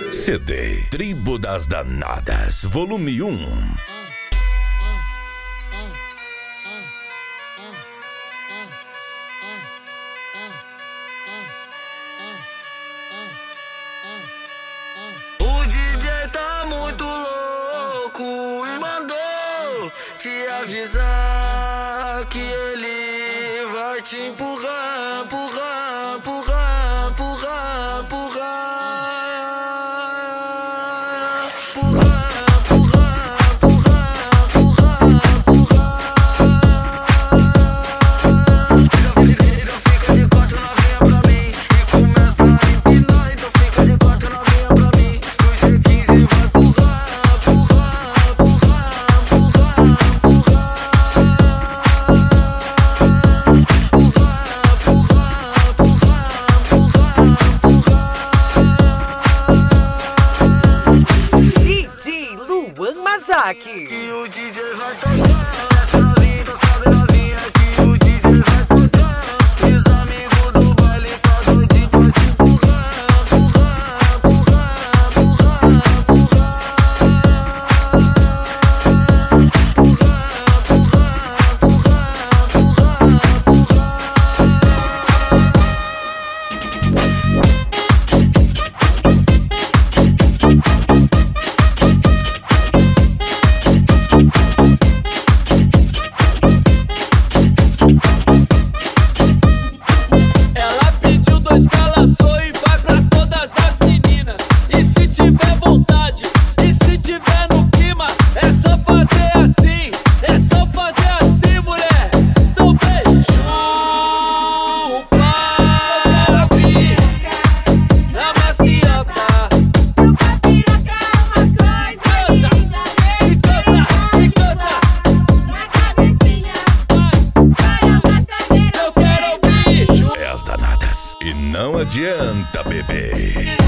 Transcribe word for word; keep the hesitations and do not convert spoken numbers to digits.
C D Tribo das Danadas, volume um. O D J tá muito louco e mandou te avisar que ele vai te empurrar, empurrar, empurrar, empurrar, empurrar. Mazaki. Que o D J vai tocar, essa novinha, então sabe novinha que o D J vai tocar. E os amigos do baile tá doidinho pra te empurrar, empurrar, empurrar, empurrar, empurrar. E não adianta beber.